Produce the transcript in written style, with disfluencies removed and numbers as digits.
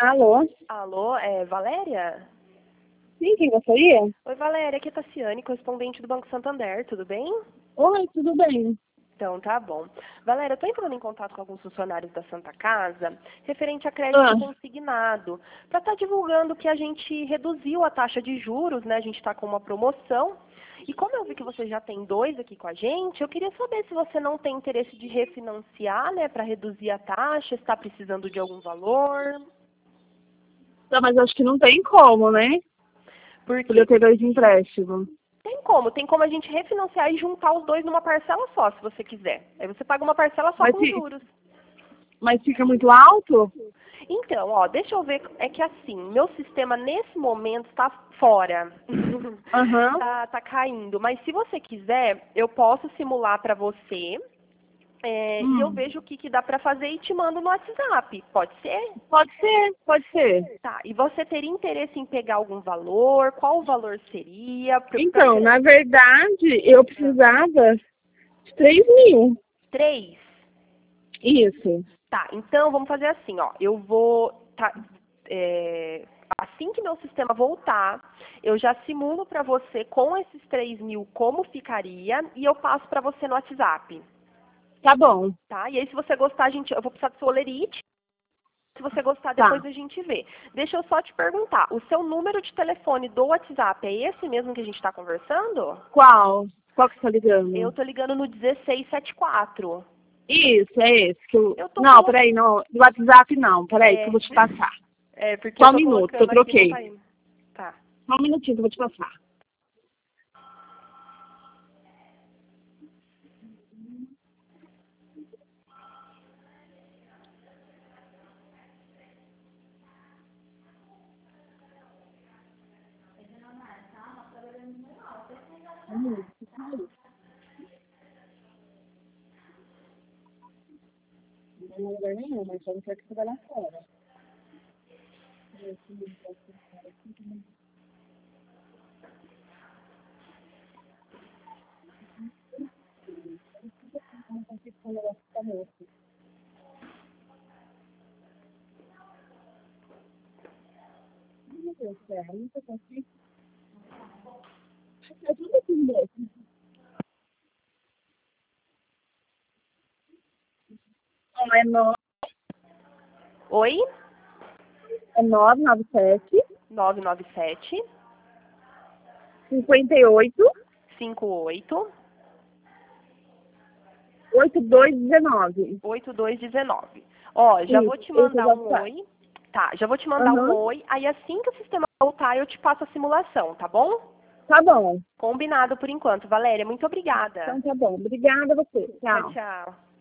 Alô? Alô, Valéria? Sim, quem gostaria? Oi, Valéria, aqui é Tassiane, correspondente do Banco Santander, tudo bem? Oi, tudo bem? Então, tá bom. Valéria, eu tô entrando em contato com alguns funcionários da Santa Casa, referente a crédito consignado, para estar divulgando que a gente reduziu a taxa de juros, né? A gente está com uma promoção. E como eu vi que você já tem 2 aqui com a gente, eu queria saber se você não tem interesse de refinanciar, né, para reduzir a taxa, se está precisando de algum valor. Tá, mas acho que não tem como, né? Porque Podia ter 2 empréstimos. tem como a gente refinanciar e juntar os 2 numa parcela só, se você quiser. Aí você paga uma parcela só com juros. Mas fica muito alto? Então, ó, deixa eu ver, é que assim, meu sistema nesse momento está fora. Aham. Tá caindo. Mas se você quiser, eu posso simular para você e eu vejo o que dá para fazer e te mando no WhatsApp. Pode ser? Pode ser, pode ser. Tá. E você teria interesse em pegar algum valor? Qual o valor seria? Então, na verdade, eu precisava de 3.000. 3? Isso. Tá, então vamos fazer assim, ó. Eu vou. Assim que meu sistema voltar, eu já simulo para você com esses 3.000 como ficaria e eu passo para você no WhatsApp. Tá bom. Tá? E aí, se você gostar, eu vou precisar do seu olerite. Se você gostar, depois a gente vê. Deixa eu só te perguntar, o seu número de telefone do WhatsApp é esse mesmo que a gente está conversando? Qual? Qual que você tá ligando? Eu tô ligando no 1674. Isso, é esse. Não, colocando... peraí, não. Do WhatsApp não. Peraí, que eu vou te passar. Porque Só eu um tô minuto, que eu colocando aqui e não troquei. tá indo. Tá. Só um minutinho que eu vou te passar. Não tem lugar nenhum, mas só não quer que você vá lá fora. Não consigo falar lá com a moça. Meu Deus do céu, não consigo. É tudo assim mesmo. Não, Oi? é 997 997 58 58 8219. 8219. Ó, já vou Isso, te esse é o mandar um WhatsApp. oi. Tá, já vou te mandar um Aham. oi. Aí assim que o sistema voltar, eu te passo a simulação, tá bom? Tá bom. Combinado por enquanto. Valéria, muito obrigada. Então tá bom. Obrigada a você. Tchau, Tchau. tchau.